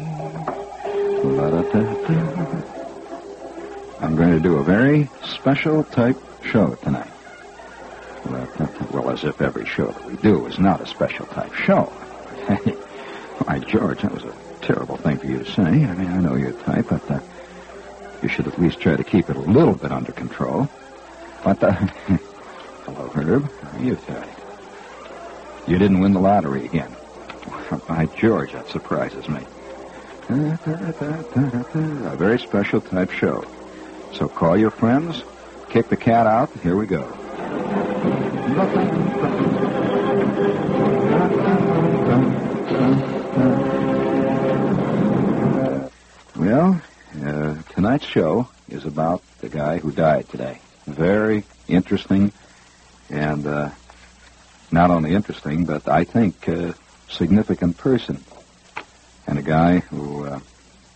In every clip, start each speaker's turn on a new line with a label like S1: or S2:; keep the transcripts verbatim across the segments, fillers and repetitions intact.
S1: I'm going to do a very special type show tonight. Well, as if every show that we do is not a special type show. Why, George, that was a terrible thing for you to say. I mean, I know your type, but uh, you should at least try to keep it a little bit under control. But, uh, hello, Herb. How are you today? You didn't win the lottery again. By George, that surprises me. A very special type show. So call your friends, kick the cat out, and here we go. Well, uh, tonight's show is about the guy who died today. Very interesting, and uh, not only interesting, but I think uh, significant person. And a guy who uh,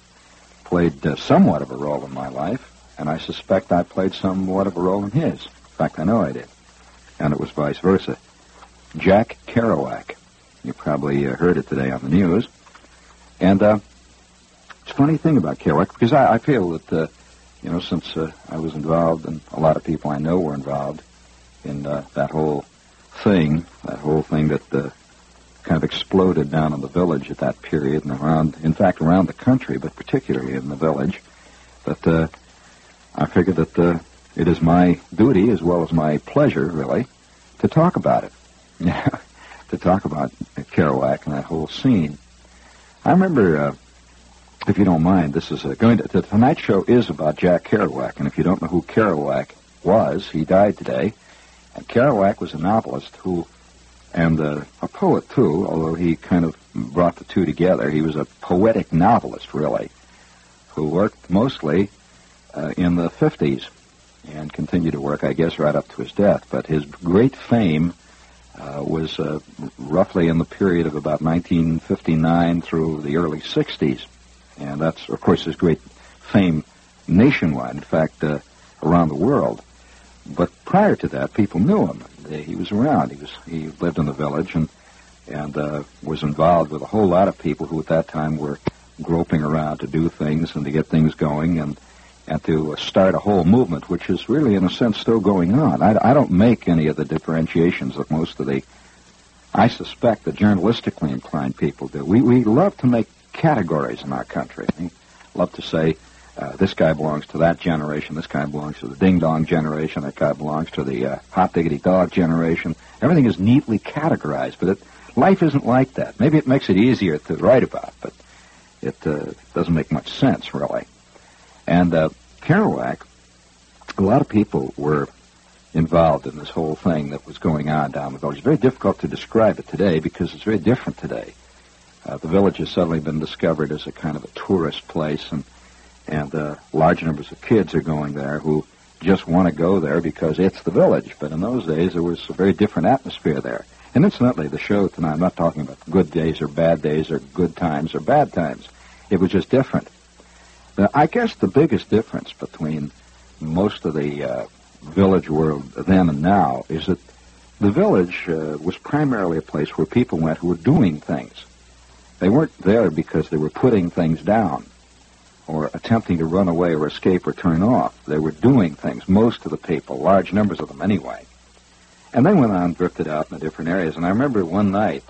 S1: played uh, somewhat of a role in my life, and I suspect I played somewhat of a role in his. In fact, I know I did. And it was vice versa. Jack Kerouac. You probably uh, heard it today on the news. And uh, it's a funny thing about Kerouac, because I, I feel that, uh, you know, since uh, I was involved, and a lot of people I know were involved in uh, that whole thing, that whole thing that uh, kind of exploded down in the village at that period, and around, in fact, around the country, but particularly in the village, that uh, I figured that uh, it is my duty, as well as my pleasure, really, to talk about it. To talk about Kerouac and that whole scene. I remember, uh, if you don't mind, this is uh, going to, the tonight's show is about Jack Kerouac, and if you don't know who Kerouac was, he died today. And Kerouac was a novelist who, and uh, a poet too, although he kind of brought the two together. He was a poetic novelist, really, who worked mostly uh, in the fifties and continued to work, I guess, right up to his death. But his great fame uh, was uh, roughly in the period of about nineteen fifty-nine through the early sixties. And that's, of course, his great fame nationwide, in fact, uh, around the world. But prior to that, people knew him. He was around. He was he lived in the village and and uh, was involved with a whole lot of people who at that time were groping around to do things and to get things going and and to start a whole movement, which is really, in a sense, still going on. I, I don't make any of the differentiations that most of the, I suspect, the journalistically inclined people do. We we love to make categories in our country. We love to say, Uh, this guy belongs to that generation, this guy belongs to the ding-dong generation, that guy belongs to the uh, hot-diggity-dog generation. Everything is neatly categorized, but it, life isn't like that. Maybe it makes it easier to write about, but it uh, doesn't make much sense, really. And uh, Kerouac, a lot of people were involved in this whole thing that was going on down the village. It's very difficult to describe it today because it's very different today. Uh, the village has suddenly been discovered as a kind of a tourist place, and And uh, large numbers of kids are going there who just want to go there because it's the village. But in those days, there was a very different atmosphere there. And incidentally, the show tonight, I'm not talking about good days or bad days or good times or bad times. It was just different. Now, I guess the biggest difference between most of the uh, village world then and now is that the village uh, was primarily a place where people went who were doing things. They weren't there because they were putting things down or attempting to run away or escape or turn off. They were doing things, most of the people, large numbers of them anyway. And they went on, drifted out in the different areas. And I remember one night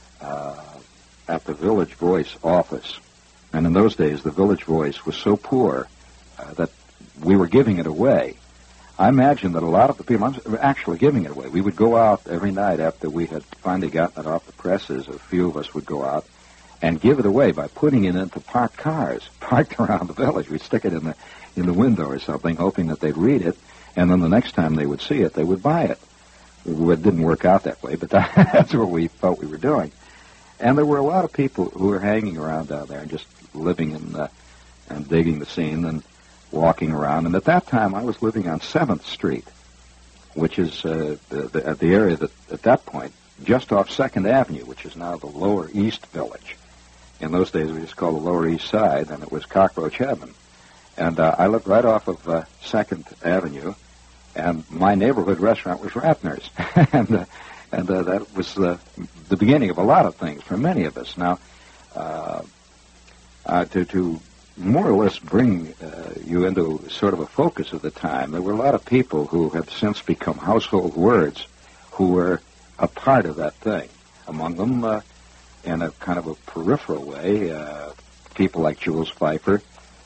S1: uh, at the Village Voice office, and in those days the Village Voice was so poor uh, that we were giving it away. I imagine that a lot of the people, I'm actually giving it away. We would go out every night after we had finally gotten it off the presses. A few of us would go out and give it away by putting it into parked cars, parked around the village. We'd stick it in the in the window or something, hoping that they'd read it, and then the next time they would see it, they would buy it. It didn't work out that way, but that's what we felt we were doing. And there were a lot of people who were hanging around down there and just living in the, and digging the scene and walking around. And at that time, I was living on seventh Street, which is uh, the, the, the area that, at that point, just off second Avenue, which is now the Lower East Village. In those days, we just called the Lower East Side, and it was Cockroach Heaven. And uh, I lived right off of uh, second Avenue, and my neighborhood restaurant was Ratner's. and uh, and uh, that was uh, the beginning of a lot of things for many of us. Now, uh, uh, to, to more or less bring uh, you into sort of a focus of the time, there were a lot of people who have since become household words who were a part of that thing. Among them, uh, in a kind of a peripheral way, uh, people like Jules Feiffer,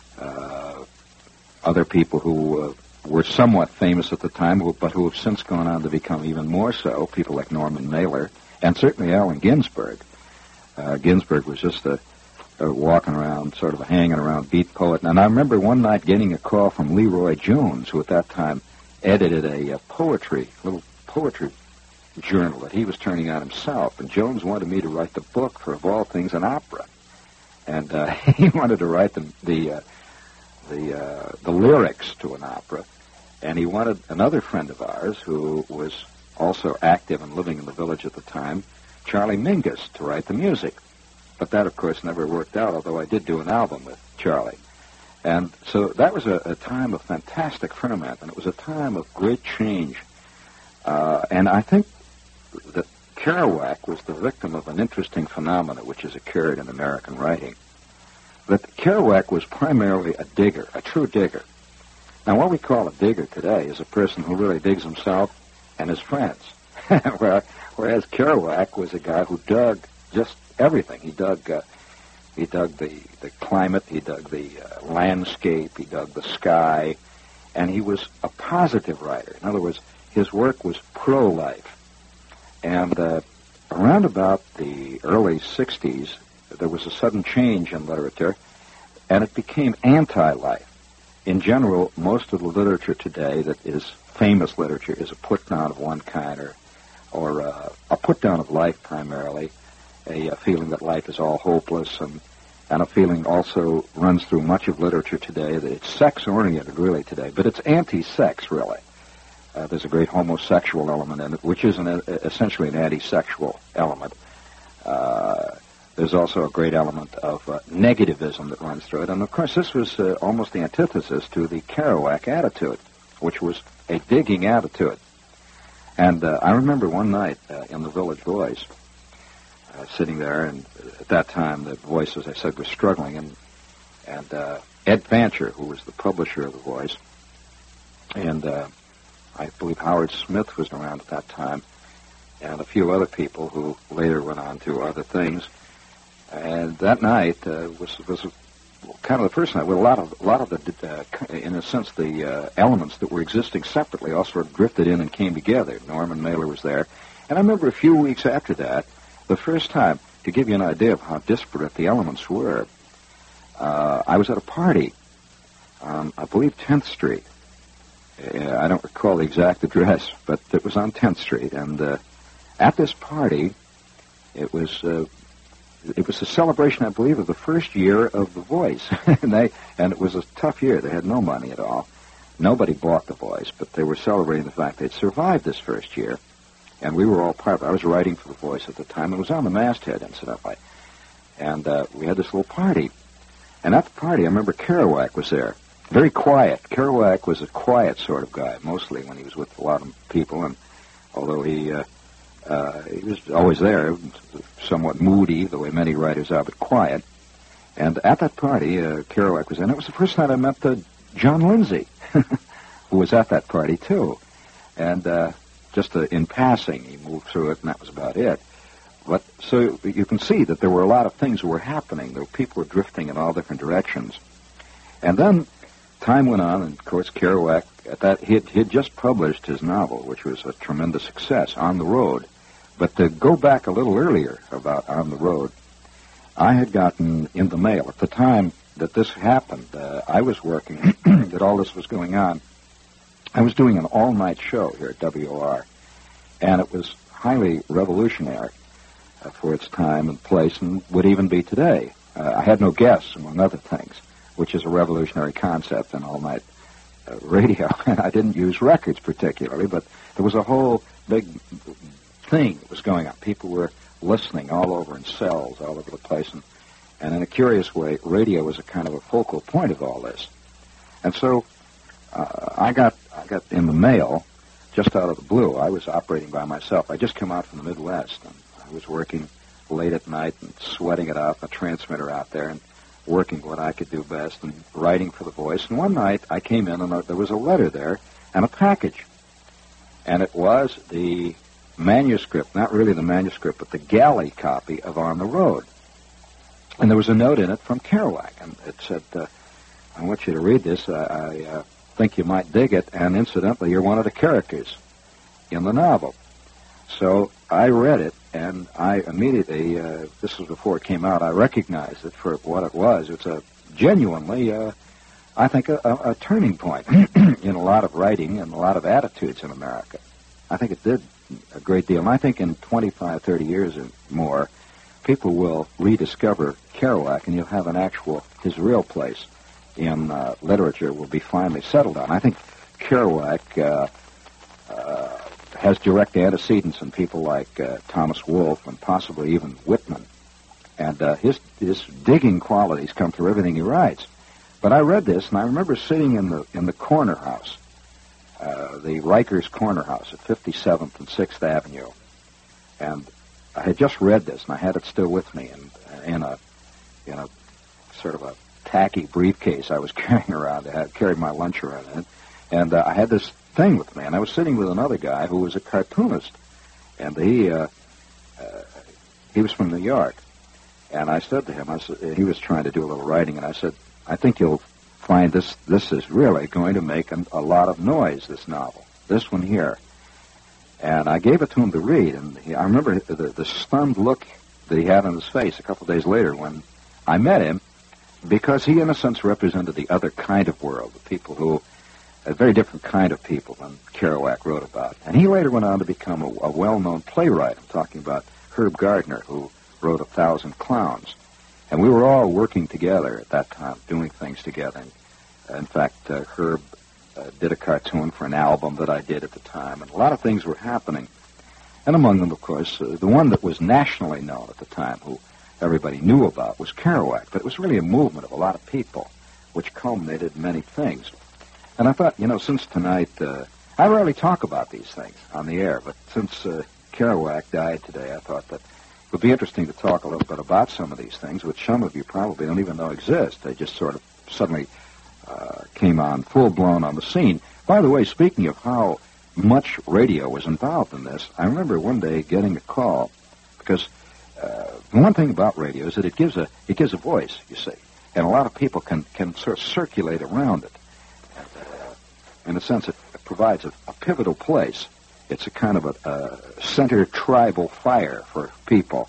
S1: uh, other people who uh, were somewhat famous at the time, who, but who have since gone on to become even more so, people like Norman Mailer, and certainly Allen Ginsberg. Uh, Ginsberg was just a, a walking around, sort of a hanging around beat poet. And I remember one night getting a call from Leroy Jones, who at that time edited a, a poetry, little poetry journal that he was turning out himself. And Jones wanted me to write the book for, of all things, an opera. And uh, he wanted to write the the uh, the, uh, the lyrics to an opera. And he wanted another friend of ours who was also active and living in the village at the time, Charlie Mingus, to write the music. But that, of course, never worked out, although I did do an album with Charlie. And so that was a, a time of fantastic ferment, and it was a time of great change. Uh, and I think that Kerouac was the victim of an interesting phenomenon which has occurred in American writing. That Kerouac was primarily a digger, a true digger. Now, what we call a digger today is a person who really digs himself and his friends. Whereas Kerouac was a guy who dug just everything. He dug uh, he dug the, the climate, he dug the uh, landscape, he dug the sky, and he was a positive writer. In other words, his work was pro-life. And uh, around about the early sixties, there was a sudden change in literature, and it became anti-life. In general, most of the literature today that is famous literature is a put-down of one kind, or, or uh, a put-down of life primarily, a, a feeling that life is all hopeless, and, and a feeling also runs through much of literature today that it's sex-oriented really today, but it's anti-sex really. Uh, there's a great homosexual element in it, which is an, essentially an anti-sexual element. Uh, there's also a great element of uh, negativism that runs through it. And, of course, this was uh, almost the antithesis to the Kerouac attitude, which was a digging attitude. And uh, I remember one night uh, in the Village Voice, uh, sitting there, and at that time the Voice, as I said, was struggling, and, and uh, Ed Fancher, who was the publisher of the Voice, and uh, I believe Howard Smith was around at that time, and a few other people who later went on to other things. And that night uh, was was kind of the first night where a lot of a lot of the, uh, in a sense, the uh, elements that were existing separately all sort of drifted in and came together. Norman Mailer was there, and I remember a few weeks after that, the first time, to give you an idea of how disparate the elements were, uh, I was at a party on, I believe, tenth Street. Uh, I don't recall the exact address, but it was on tenth Street, and uh, at this party, it was. Uh, It was a celebration, I believe, of the first year of The Voice. and they and it was a tough year. They had no money at all. Nobody bought The Voice, but they were celebrating the fact they'd survived this first year. And we were all part of it. I was writing for The Voice at the time. It was on the masthead, incidentally. And uh, we had this little party. And at the party, I remember Kerouac was there. Very quiet. Kerouac was a quiet sort of guy, mostly when he was with a lot of people. And although he... Uh, Uh, he was always there, somewhat moody, the way many writers are, but quiet. And at that party, uh, Kerouac was in. It was the first night I met uh, John Lindsay, who was at that party, too. And uh, just uh, in passing, he moved through it, and that was about it. But so you can see that there were a lot of things that were happening. There were people were drifting in all different directions. And then time went on, and, of course, Kerouac, at that, he had, he had just published his novel, which was a tremendous success, On the Road. But to go back a little earlier about On the Road, I had gotten in the mail. At the time that this happened, uh, I was working, that all this was going on. I was doing an all-night show here at W O R, and it was highly revolutionary uh, for its time and place, and would even be today. Uh, I had no guests, among other things, which is a revolutionary concept in all-night uh, radio. And I didn't use records particularly, but there was a whole big thing that was going on. People were listening all over in cells all over the place, and, and in a curious way, radio was a kind of a focal point of all this. And so uh, I got I got in the mail just out of the blue. I was operating by myself. I just come out from the Midwest, and I was working late at night and sweating it out, a transmitter out there, and working what I could do best and writing for the Voice. And one night I came in and there was a letter there and a package. And it was the manuscript, not really the manuscript, but the galley copy of On the Road. And there was a note in it from Kerouac. And it said, uh, I want you to read this. I, I uh, think you might dig it. And incidentally, you're one of the characters in the novel. So I read it, and I immediately, uh, this was before it came out, I recognized it for what it was. It's a genuinely, uh, I think, a, a, a turning point in a lot of writing and a lot of attitudes in America. I think it did a great deal. And I think in twenty-five, thirty years or more, people will rediscover Kerouac, and you'll have an actual, his real place in uh, literature will be finally settled on. I think Kerouac uh, uh, has direct antecedents in people like uh, Thomas Wolfe and possibly even Whitman. And uh, his his digging qualities come through everything he writes. But I read this, and I remember sitting in the in the corner house, uh, the Rikers Corner House at fifty-seventh and sixth Avenue, and I had just read this, and I had it still with me, and in a in a sort of a tacky briefcase I was carrying around. I had carried my lunch around in it, and uh, I had this thing with me, and I was sitting with another guy who was a cartoonist, and he uh, uh, he was from New York, and I said to him, I said, he was trying to do a little writing, and I said, I think you'll find this this is really going to make an, a lot of noise, this novel, this one here. And I gave it to him to read, and he, I remember the, the stunned look that he had on his face a couple of days later when I met him, because he, in a sense, represented the other kind of world, the people who, a very different kind of people than Kerouac wrote about. And he later went on to become a, a well-known playwright. I'm talking about Herb Gardner, who wrote A Thousand Clowns. And we were all working together at that time, doing things together. And, in fact, uh, Herb uh, did a cartoon for an album that I did at the time, and a lot of things were happening. And among them, of course, uh, the one that was nationally known at the time, who everybody knew about, was Kerouac. But it was really a movement of a lot of people, which culminated in many things. And I thought, you know, since tonight, uh, I rarely talk about these things on the air, but since uh, Kerouac died today, I thought that it would be interesting to talk a little bit about some of these things, which some of you probably don't even know exist. They just sort of suddenly uh, came on full-blown on the scene. By the way, speaking of how much radio was involved in this, I remember one day getting a call, because uh, the one thing about radio is that it gives a it gives a voice, you see, and a lot of people can, can sort of circulate around it. And, uh, in a sense, it, it provides a, a pivotal place. It's a kind of a, a center tribal fire for people.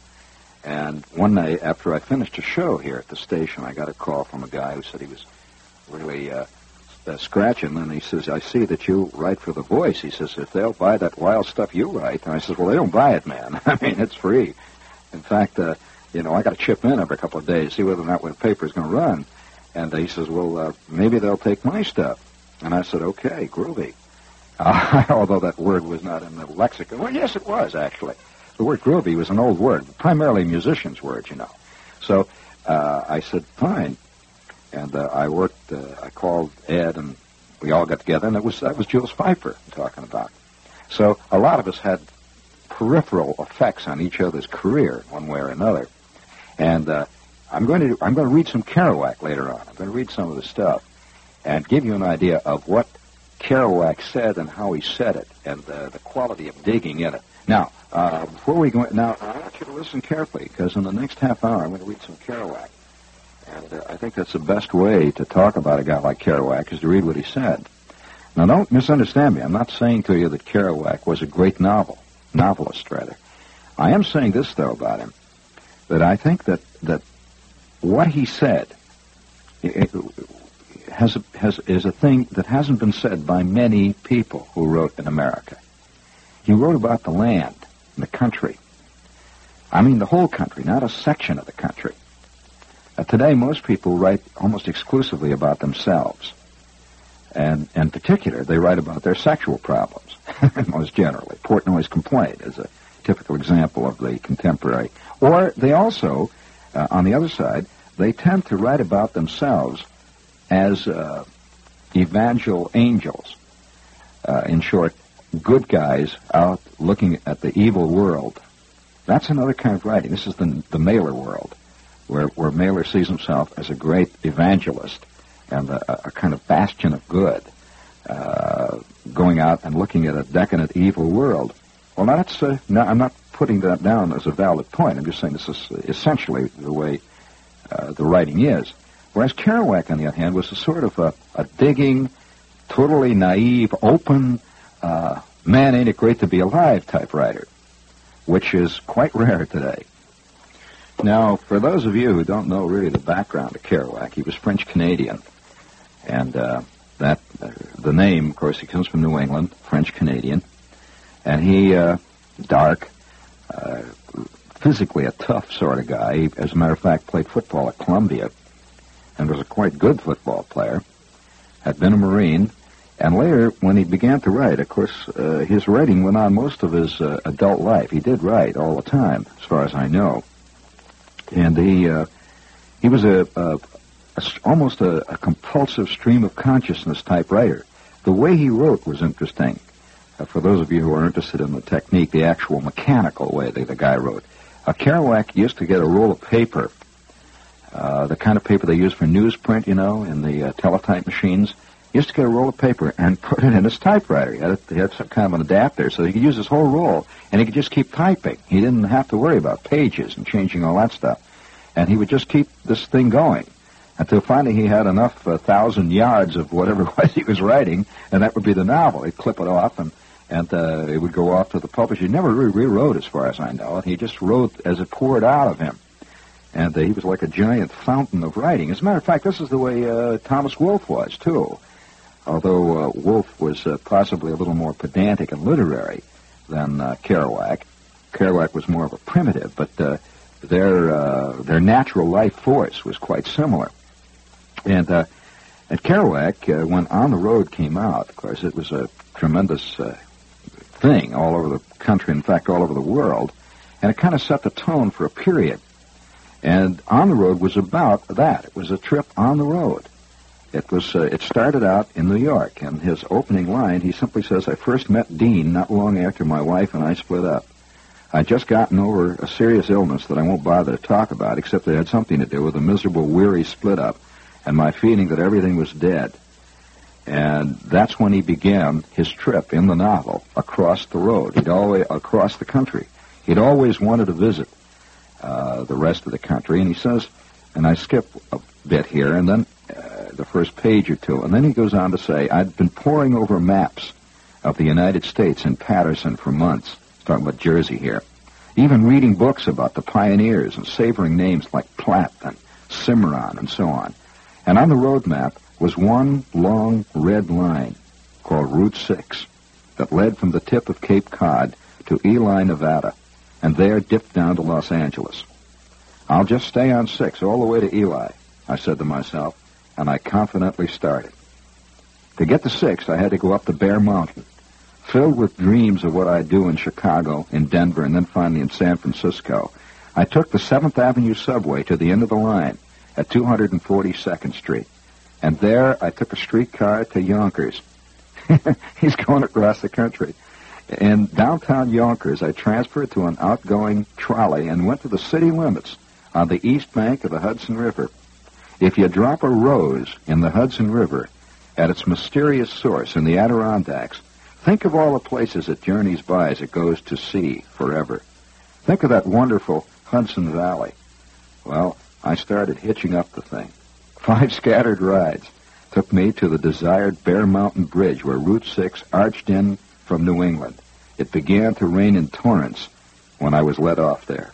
S1: And one night after I finished a show here at the station, I got a call from a guy who said he was really uh, uh, scratching, and he says, I see that you write for The Voice. He says, if they'll buy that wild stuff you write. And I says, well, they don't buy it, man. I mean, it's free. In fact, uh, you know, I got to chip in every couple of days, see whether or not the paper's going to run. And uh, he says, well, uh, maybe they'll take my stuff. And I said, okay, groovy. Uh, although that word was not in the lexicon. Well, yes, it was, actually. The word groovy was an old word, primarily musicians' word, you know. So uh, I said, fine. And uh, I worked, uh, I called Ed, and we all got together, and it was that was Jules Feiffer I'm talking about. So a lot of us had peripheral effects on each other's career, one way or another. And uh, I'm going to I'm going to read some Kerouac later on. I'm going to read some of the stuff and give you an idea of what Kerouac said and how he said it, and uh, the quality of digging in it. Now, uh, before we go, now I want you to listen carefully, because in the next half hour I'm going to read some Kerouac, and uh, I think that's the best way to talk about a guy like Kerouac is to read what he said. Now, don't misunderstand me. I'm not saying to you that Kerouac was a great novel novelist, rather. I am saying this though about him, that I think that that what he said it, has a, has is a thing that hasn't been said by many people who wrote in America. He wrote about the land, the country. I mean the whole country, not a section of the country. Uh, today, most people write almost exclusively about themselves. And in particular, they write about their sexual problems, most generally. Portnoy's Complaint is a typical example of the contemporary. Or they also, uh, on the other side, they tend to write about themselves as uh, evangel angels. Uh, in short, good guys out looking at the evil world. That's another kind of writing. This is the, the mailer world. where, where Mailer sees himself as a great evangelist and a, a kind of bastion of good, uh, going out and looking at a decadent, evil world. Well, now that's, uh, no, I'm not putting that down as a valid point. I'm just saying this is essentially the way uh, the writing is. Whereas Kerouac, on the other hand, was a sort of a, a digging, totally naive, open, uh, man, ain't it great to be alive type writer, which is quite rare today. Now, for those of you who don't know really the background of Kerouac, he was French-Canadian. And uh, that uh, the name, of course, he comes from New England, French-Canadian. And he, uh, dark, uh, physically a tough sort of guy. He, as a matter of fact, played football at Columbia and was a quite good football player. Had been a Marine. And later, when he began to write, of course, uh, his writing went on most of his uh, adult life. He did write all the time, as far as I know. And he uh, he was a, a, a almost a, a compulsive stream of consciousness type writer. The way he wrote was interesting. Uh, for those of you who are interested in the technique, the actual mechanical way that the guy wrote. Uh, Kerouac used to get a roll of paper, uh, the kind of paper they use for newsprint, you know, in the uh, teletype machines. He used to get a roll of paper and put it in his typewriter. He had, a, he had some kind of an adapter, so he could use his whole roll, and he could just keep typing. He didn't have to worry about pages and changing all that stuff. And he would just keep this thing going until finally he had enough uh, thousand yards of whatever it was he was writing, and that would be the novel. He'd clip it off, and, and uh, it would go off to the publisher. He never really rewrote, as far as I know. He just wrote as it poured out of him. And uh, he was like a giant fountain of writing. As a matter of fact, this is the way uh, Thomas Wolfe was, too. Although uh, Wolfe was uh, possibly a little more pedantic and literary than uh, Kerouac. Kerouac was more of a primitive, but uh, their uh, their natural life force was quite similar. And uh, at Kerouac, uh, when On the Road came out, of course, it was a tremendous uh, thing all over the country, in fact, all over the world, and it kind of set the tone for a period. And On the Road was about that. It was a trip on the road. It was. Uh, it started out in New York, and his opening line, he simply says, "I first met Dean not long after my wife and I split up. I'd just gotten over a serious illness that I won't bother to talk about, except it had something to do with a miserable, weary split-up and my feeling that everything was dead." And that's when he began his trip in the novel across the road. He'd always across the country. He'd always wanted to visit uh, the rest of the country, and he says, and I skip a bit here, and then uh, the first page or two, and then he goes on to say, "I'd been poring over maps of the United States in Patterson for months." He's talking about Jersey here. Even reading books about the pioneers and savoring names like Platt and Cimarron and so on. And on the road map was one long red line called Route six that led from the tip of Cape Cod to Ely, Nevada, and there dipped down to Los Angeles. "I'll just stay on six all the way to Ely," I said to myself, and I confidently started. To get to six, I had to go up the Bear Mountain, filled with dreams of what I'd do in Chicago, in Denver, and then finally in San Francisco. I took the seventh Avenue subway to the end of the line at two hundred forty-second Street, and there I took a streetcar to Yonkers. He's going across the country. In downtown Yonkers, I transferred to an outgoing trolley and went to the city limits on the east bank of the Hudson River. If you drop a rose in the Hudson River at its mysterious source in the Adirondacks, think of all the places it journeys by as it goes to sea forever. Think of that wonderful Hudson Valley. Well, I started hitching up the thing. Five scattered rides took me to the desired Bear Mountain Bridge where Route six arched in from New England. It began to rain in torrents when I was let off there.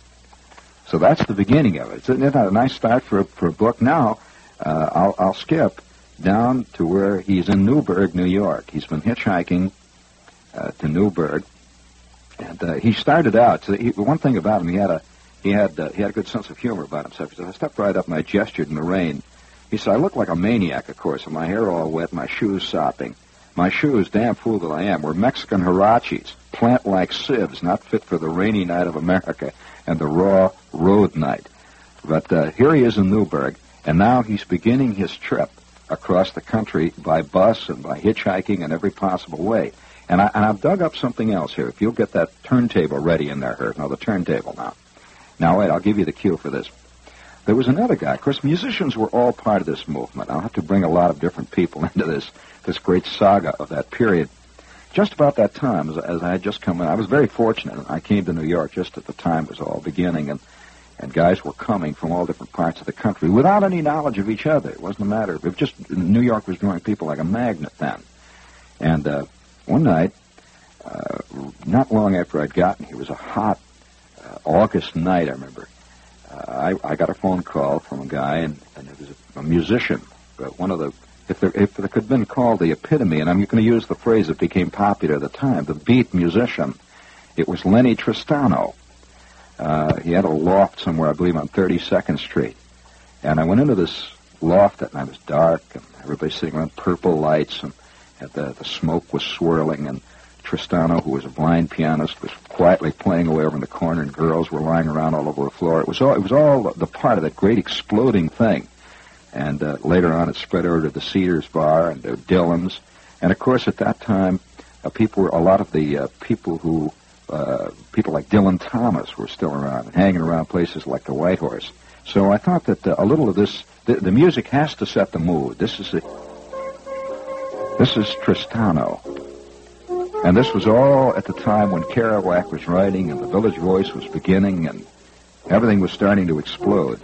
S1: So that's the beginning of it. Isn't it a nice start for a, for a book? Now, uh, I'll, I'll skip down to where he's in Newburgh, New York. He's been hitchhiking uh, to Newburgh, and uh, he started out. So he, one thing about him, he had a he had uh, he had a good sense of humor about himself. He said, "I stepped right up and I gestured in the rain." He said, "I look like a maniac, of course, and my hair all wet, my shoes sopping. My shoes, damn fool that I am, were Mexican huaraches, plant-like sieves, not fit for the rainy night of America and the raw road night." But uh, here he is in Newburgh, and now he's beginning his trip across the country by bus and by hitchhiking in every possible way. And, I, and I've dug up something else here. If you'll get that turntable ready in there, Herb. Now, the turntable now. Now, wait, I'll give you the cue for this. there was another guy. Of course, musicians were all part of this movement. I'll have to bring a lot of different people into this, this great saga of that period. Just about that time, as, as I had just come in, I was very fortunate. I came to New York just at the time it was all beginning, and, and guys were coming from all different parts of the country without any knowledge of each other. It wasn't a matter of, it was just, New York was drawing people like a magnet then. And uh, one night, uh, not long after I'd gotten here, it was a hot uh, August night, I remember. Uh, I, I got a phone call from a guy, and, and it was a, a musician, but one of the, if there, if there could have been called the epitome, and I'm going to use the phrase that became popular at the time, the beat musician, it was Lenny Tristano. Uh, he had a loft somewhere, I believe, on thirty-second Street. And I went into this loft that night. It was dark, and everybody sitting around, purple lights, and the, the smoke was swirling, and Tristano, who was a blind pianist, was quietly playing away over in the corner, and girls were lying around all over the floor. It was all, it was all the part of that great exploding thing. And uh, later on, it spread over to the Cedars Bar and uh, Dylan's. And of course, at that time, uh, people were a lot of the uh, people who uh, people like Dylan Thomas were still around, and hanging around places like the White Horse. So I thought that uh, a little of this, the, the music has to set the mood. This is a, this is Tristano. And this was all at the time when Kerouac was writing and the Village Voice was beginning and everything was starting to explode.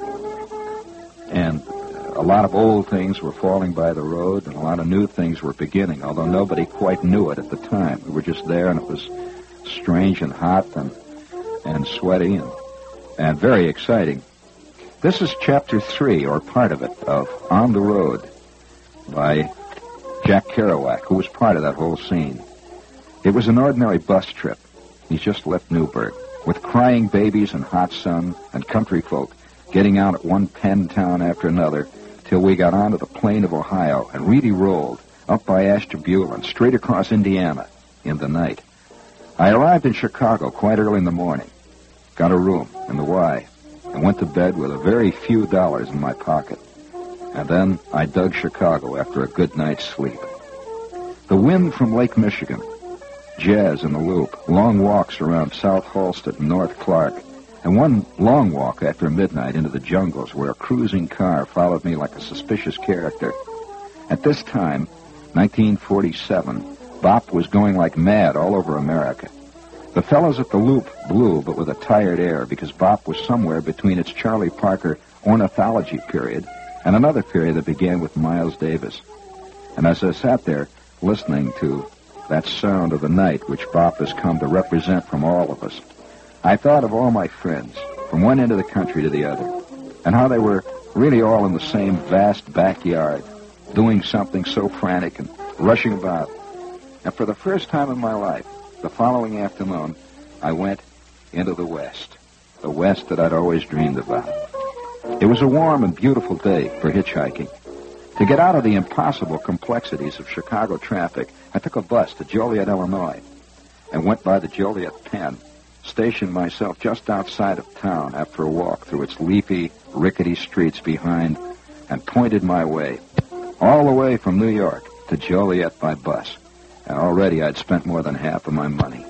S1: And a lot of old things were falling by the road and a lot of new things were beginning, although nobody quite knew it at the time. We were just there, and it was strange and hot and, and sweaty and, and very exciting. This is chapter three, or part of it, of On the Road by Jack Kerouac, who was part of that whole scene. It was an ordinary bus trip. He's just left Newburgh, with crying babies and hot sun and country folk getting out at one pen town after another till we got onto the plain of Ohio and really rolled up by Ashtabula straight across Indiana in the night. I arrived in Chicago quite early in the morning, got a room in the Y, and went to bed with a very few dollars in my pocket. And then I dug Chicago after a good night's sleep. The wind from Lake Michigan, jazz in the Loop, long walks around South Halsted and North Clark, and one long walk after midnight into the jungles where a cruising car followed me like a suspicious character. At this time, nineteen forty-seven, bop was going like mad all over America. The fellows at the Loop blew, but with a tired air, because bop was somewhere between its Charlie Parker ornithology period and another period that began with Miles Davis. And as I sat there listening to that sound of the night which bop has come to represent from all of us, I thought of all my friends, from one end of the country to the other, and how they were really all in the same vast backyard, doing something so frantic and rushing about. And for the first time in my life, the following afternoon, I went into the West, the West that I'd always dreamed about. It was a warm and beautiful day for hitchhiking. To get out of the impossible complexities of Chicago traffic, I took a bus to Joliet, Illinois, and went by the Joliet Pen, stationed myself just outside of town after a walk through its leafy, rickety streets behind, and pointed my way, all the way from New York to Joliet by bus. And already I'd spent more than half of my money.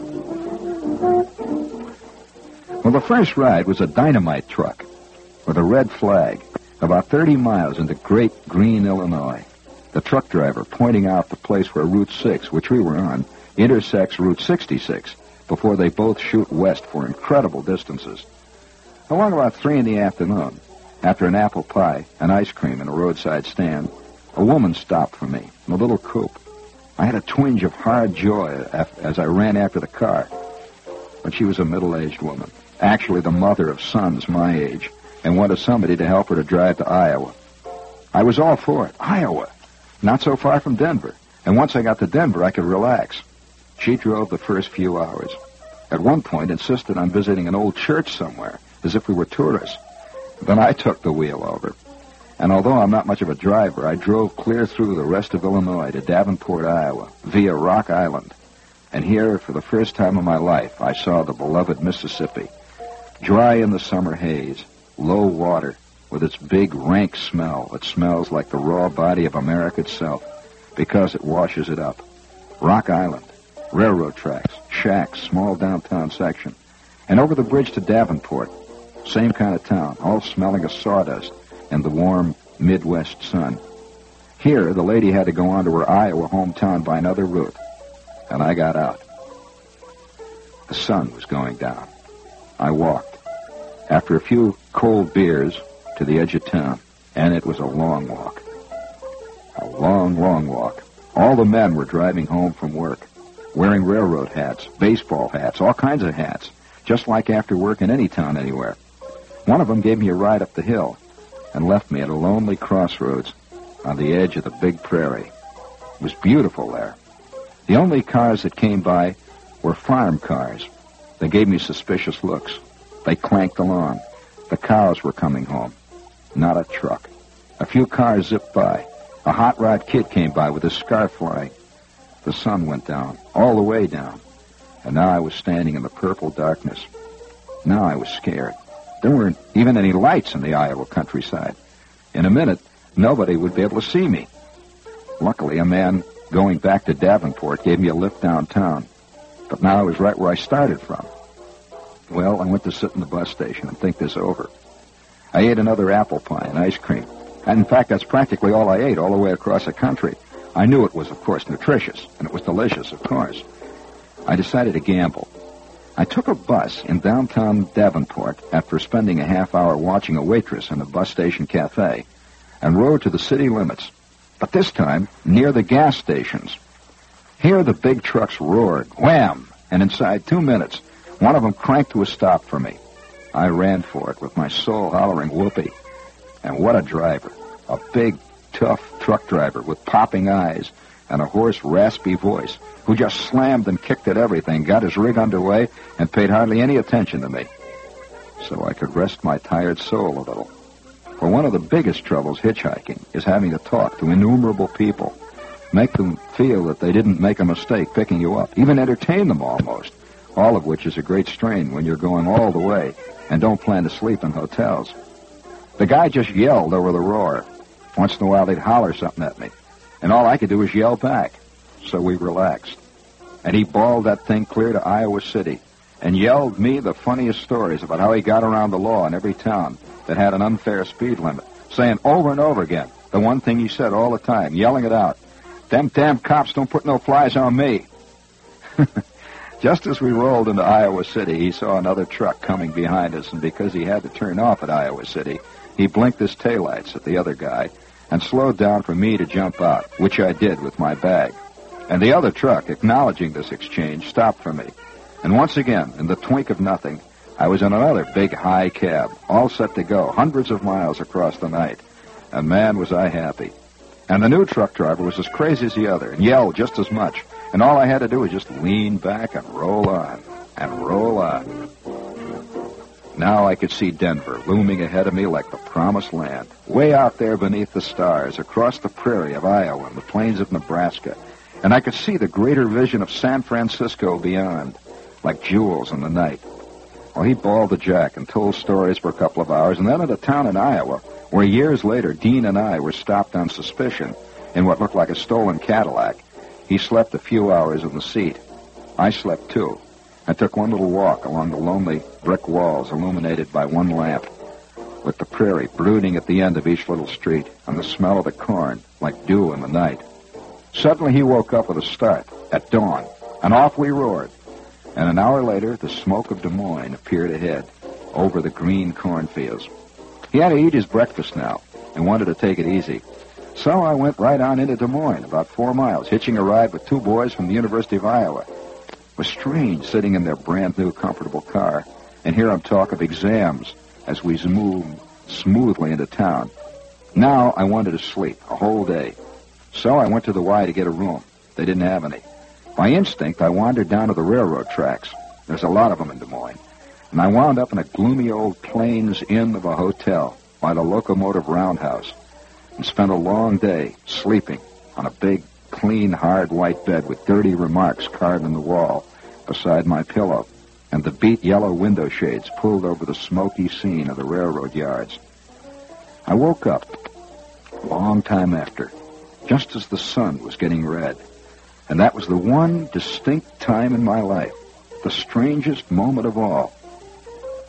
S1: Well, the first ride was a dynamite truck with a red flag, about thirty miles into Great Green, Illinois. The truck driver pointing out the place where Route six, which we were on, intersects Route sixty-six, before they both shoot west for incredible distances. Along about three in the afternoon, after an apple pie and ice cream in a roadside stand, a woman stopped for me in a little coupe. I had a twinge of hard joy as I ran after the car. But she was a middle-aged woman, actually the mother of sons my age, and wanted somebody to help her to drive to Iowa. I was all for it. Iowa, not so far from Denver. And once I got to Denver, I could relax. She drove the first few hours. At one point, insisted on visiting an old church somewhere, as if we were tourists. Then I took the wheel over. And although I'm not much of a driver, I drove clear through the rest of Illinois to Davenport, Iowa, via Rock Island. And here, for the first time in my life, I saw the beloved Mississippi. Dry in the summer haze, low water, with its big, rank smell that smells like the raw body of America itself, because it washes it up. Rock Island, railroad tracks, shacks, small downtown section. And over the bridge to Davenport, Same kind of town, all smelling of sawdust and the warm Midwest sun. Here, the lady had to go on to her Iowa hometown by another route, and I got out. The sun was going down. I walked, after a few cold beers, to the edge of town, and it was a long walk. A long, long walk. All the men were driving home from work, wearing railroad hats, baseball hats, all kinds of hats, just like after work in any town anywhere. One of them gave me a ride up the hill and left me at a lonely crossroads on the edge of the big prairie. It was beautiful there. The only cars that came by were farm cars. They gave me suspicious looks. They clanked along. The cows were coming home. Not a truck. A few cars zipped by. A hot rod kid came by with his scarf flying. The sun went down, all the way down, and now I was standing in the purple darkness. Now I was scared. There weren't even any lights in the Iowa countryside. In a minute, nobody would be able to see me. Luckily, a man going back to Davenport gave me a lift downtown, but now I was right where I started from. Well, I went to sit in the bus station and think this over. I ate another apple pie and ice cream. And in fact, that's practically all I ate all the way across the country. I knew it was, of course, nutritious, and it was delicious, of course. I decided to gamble. I took a bus in downtown Davenport after spending a half hour watching a waitress in a bus station cafe and rode to the city limits, but this time near the gas stations. Here the big trucks roared, wham, and inside two minutes, one of them cranked to a stop for me. I ran for it with my soul hollering whoopee. And what a driver. A big, tough truck driver with popping eyes and a hoarse, raspy voice who just slammed and kicked at everything, got his rig underway, and paid hardly any attention to me. So I could rest my tired soul a little. For one of the biggest troubles hitchhiking is having to talk to innumerable people, make them feel that they didn't make a mistake picking you up, even entertain them almost, all of which is a great strain when you're going all the way and don't plan to sleep in hotels. The guy just yelled over the roar. Once in a while, they'd holler something at me, and all I could do was yell back. So we relaxed. And he bawled that thing clear to Iowa City and yelled me the funniest stories about how he got around the law in every town that had an unfair speed limit, saying over and over again the one thing he said all the time, yelling it out. Them damn cops don't put no flies on me. Just as we rolled into Iowa City, he saw another truck coming behind us, and because he had to turn off at Iowa City, he blinked his taillights at the other guy and slowed down for me to jump out, which I did with my bag. And the other truck, acknowledging this exchange, stopped for me. And once again, in the twink of nothing, I was in another big high cab, all set to go, hundreds of miles across the night. And man, was I happy. And the new truck driver was as crazy as the other and yelled just as much. And all I had to do was just lean back and roll on, and roll on. Now I could see Denver looming ahead of me like the promised land, way out there beneath the stars, across the prairie of Iowa and the plains of Nebraska. And I could see the greater vision of San Francisco beyond, like jewels in the night. Well, he bawled the jack and told stories for a couple of hours, and then at a town in Iowa, where years later Dean and I were stopped on suspicion in what looked like a stolen Cadillac, he slept a few hours in the seat. I slept, too, and took one little walk along the lonely brick walls illuminated by one lamp, with the prairie brooding at the end of each little street and the smell of the corn like dew in the night. Suddenly he woke up with a start at dawn, and off we roared. And an hour later, the smoke of Des Moines appeared ahead over the green cornfields. He had to eat his breakfast now and wanted to take it easy. So I went right on into Des Moines, about four miles, hitching a ride with two boys from the University of Iowa. It was strange sitting in their brand-new, comfortable car and hear them talk of exams as we moved smoothly into town. Now I wanted to sleep a whole day. So I went to the Y to get a room. They didn't have any. By instinct, I wandered down to the railroad tracks. There's a lot of them in Des Moines. And I wound up in a gloomy old Plains Inn of a hotel by the locomotive roundhouse and spent a long day sleeping on a big, clean, hard white bed with dirty remarks carved in the wall beside my pillow and the beat yellow window shades pulled over the smoky scene of the railroad yards. I woke up a long time after, just as the sun was getting red, and that was the one distinct time in my life, the strangest moment of all.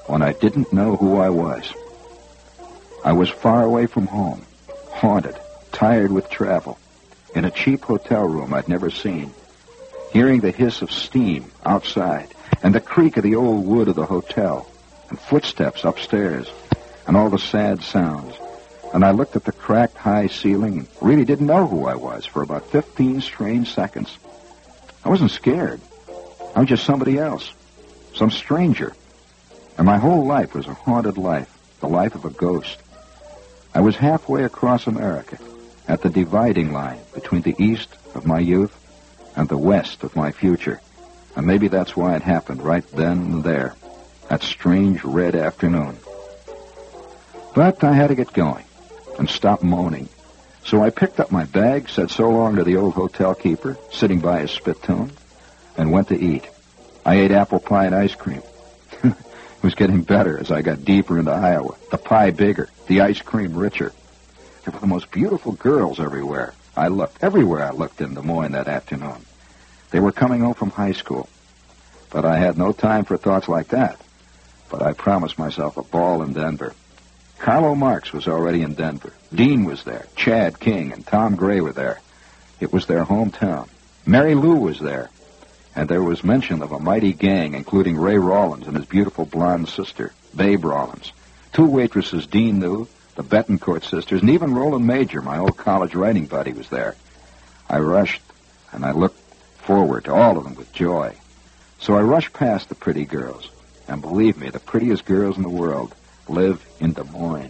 S1: when I didn't know who I was. I was far away from home, haunted, tired with travel, in a cheap hotel room I'd never seen, hearing the hiss of steam outside and the creak of the old wood of the hotel and footsteps upstairs and all the sad sounds. And I looked at the cracked high ceiling and really didn't know who I was for about fifteen strange seconds. I wasn't scared. I was just somebody else, some stranger. And my whole life was a haunted life, the life of a ghost. I was halfway across America, at the dividing line between the east of my youth and the west of my future. And maybe that's why it happened right then and there, that strange red afternoon. But I had to get going and stop moaning. So I picked up my bag, said so long to the old hotel keeper, sitting by his spittoon, and went to eat. I ate apple pie and ice cream. It was getting better as I got deeper into Iowa. The pie bigger, the ice cream richer. There were the most beautiful girls everywhere. I looked, everywhere I looked in Des Moines that afternoon. They were coming home from high school. But I had no time for thoughts like that. But I promised myself a ball in Denver. Carlo Marx was already in Denver. Dean was there. Chad King and Tom Gray were there. It was their hometown. Mary Lou was there. And there was mention of a mighty gang, including Ray Rollins and his beautiful blonde sister, Babe Rollins. Two waitresses Dean knew, the Betancourt sisters, and even Roland Major, my old college writing buddy, was there. I rushed, and I looked forward to all of them with joy. So I rushed past the pretty girls. And believe me, the prettiest girls in the world live in Des Moines.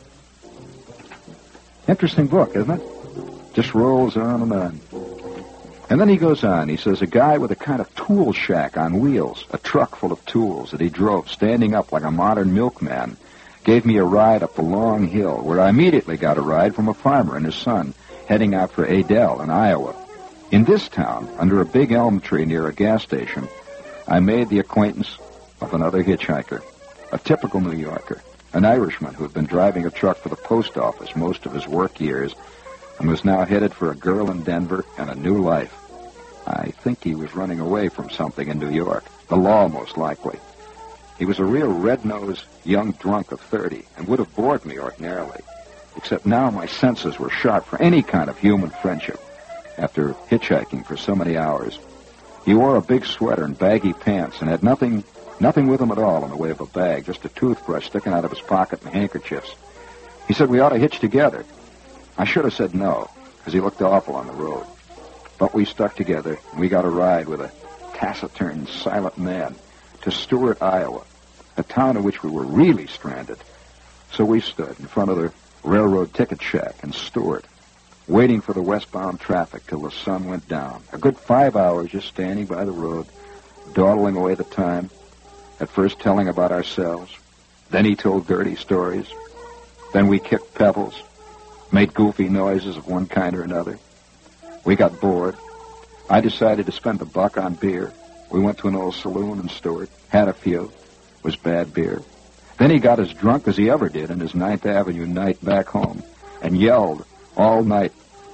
S1: Interesting book, isn't it? Just rolls on and on. And then he goes on. He says, a guy with a kind of tool shack on wheels, a truck full of tools that he drove, standing up like a modern milkman, gave me a ride up the long hill, where I immediately got a ride from a farmer and his son, heading out for Adel in Iowa. In this town, under a big elm tree near a gas station, I made the acquaintance of another hitchhiker, a typical New Yorker, an Irishman who had been driving a truck for the post office most of his work years and was now headed for a girl in Denver and a new life. I think he was running away from something in New York, the law most likely. He was a real red-nosed young drunk of thirty and would have bored me ordinarily, except now my senses were sharp for any kind of human friendship after hitchhiking for so many hours. He wore a big sweater and baggy pants and had nothing nothing with him at all in the way of a bag, just a toothbrush sticking out of his pocket and handkerchiefs. He said we ought to hitch together. I should have said no, because he looked awful on the road. But we stuck together, and we got a ride with a taciturn, silent man to Stewart, Iowa, a town in which we were really stranded. So we stood in front of the railroad ticket shack in Stewart, waiting for the westbound traffic till the sun went down. A good five hours just standing by the road, dawdling away the time, at first telling about ourselves. Then he told dirty stories. Then we kicked pebbles, made goofy noises of one kind or another. We got bored. I decided to spend a buck on beer. We went to an old saloon in Stewart, had a few. It was bad beer. Then he got as drunk as he ever did in his Ninth Avenue night back home and yelled all night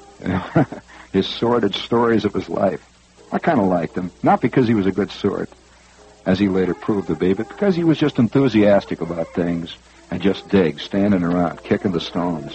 S1: his sordid stories of his life. I kind of liked him, not because he was a good sort, as he later proved to be, but because he was just enthusiastic about things and just dig, standing around, kicking the stones.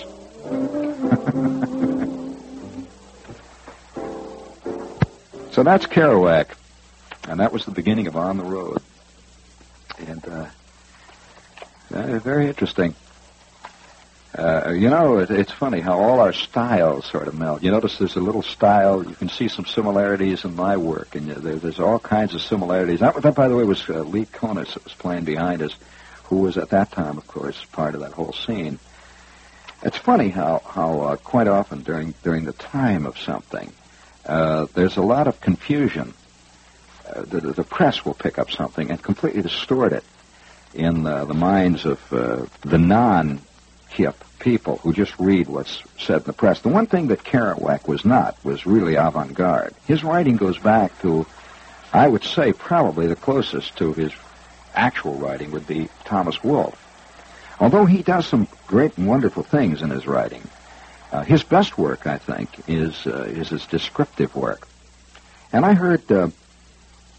S1: So that's Kerouac, and that was the beginning of On the Road. And uh, uh, very interesting. Uh, you know, it, it's funny how all our styles sort of meld. You notice there's a little style, you can see some similarities in my work, and you, there, there's all kinds of similarities. That, that by the way, was uh, Lee Konitz that was playing behind us, who was at that time, of course, part of that whole scene. It's funny how, how uh, quite often during, during the time of something, uh, there's a lot of confusion. Uh, the, the press will pick up something and completely distort it in uh, the minds of uh, the non hip people who just read what's said in the press. The one thing that Kerouac was not was really avant-garde. His writing goes back to, I would say, probably the closest to his actual writing would be Thomas Wolfe. Although he does some great and wonderful things in his writing, uh, his best work, I think, is uh, is his descriptive work. And I heard uh,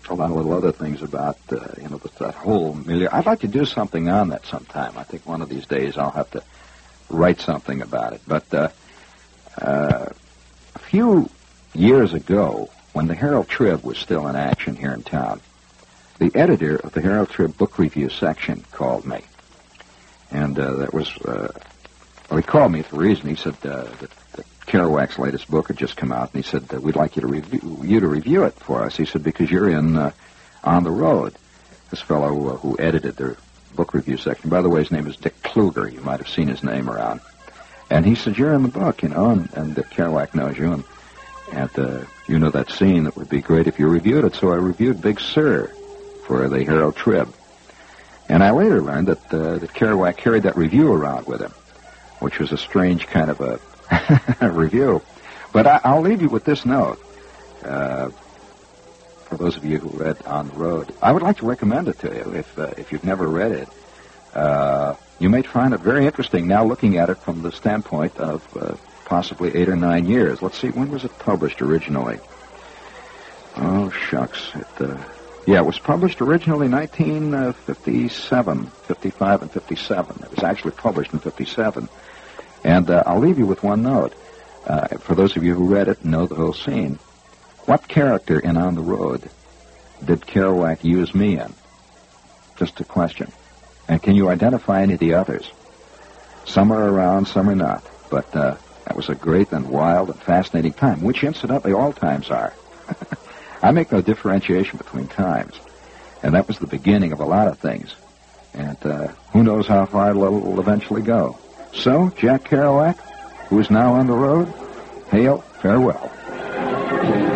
S1: a lot of little other things about, uh, you know, that, that whole milieu. I'd like to do something on that sometime. I think one of these days I'll have to write something about it. But uh, uh, a few years ago, when the Herald Trib was still in action here in town, the editor of the Herald Trib book review section called me. And uh, that was, uh, well, he called me for a reason. He said uh, that, that Kerouac's latest book had just come out, and he said, uh, we'd like you to review, you to review it for us. He said, because you're in uh, On the Road. This fellow uh, who edited their book review section, by the way, his name is Dick Kluger. You might have seen his name around. And he said, you're in the book, you know, and, and uh, Kerouac knows you, and, and uh, you know that scene. That would be great if you reviewed it. So I reviewed Big Sur for the Herald Trib. And I later learned that, uh, that Kerouac carried that review around with him, which was a strange kind of a review. But I, I'll leave you with this note. Uh, for those of you who read On the Road, I would like to recommend it to you if, uh, if you've never read it. Uh, you may find it very interesting now looking at it from the standpoint of uh, possibly eight or nine years. Let's see, when was it published originally? Oh, shucks. It... Uh, Yeah, it was published originally in nineteen fifty-seven, fifty-five, and fifty-seven. It was actually published in fifty-seven. And uh, I'll leave you with one note. Uh, for those of you who read it and know the whole scene, what character in On the Road did Kerouac use me in? Just a question. And can you identify any of the others? Some are around, some are not. But uh, that was a great and wild and fascinating time, which incidentally all times are. I make no differentiation between times. And that was the beginning of a lot of things. And uh, who knows how far it will eventually go. So, Jack Kerouac, who is now on the road, hail, farewell.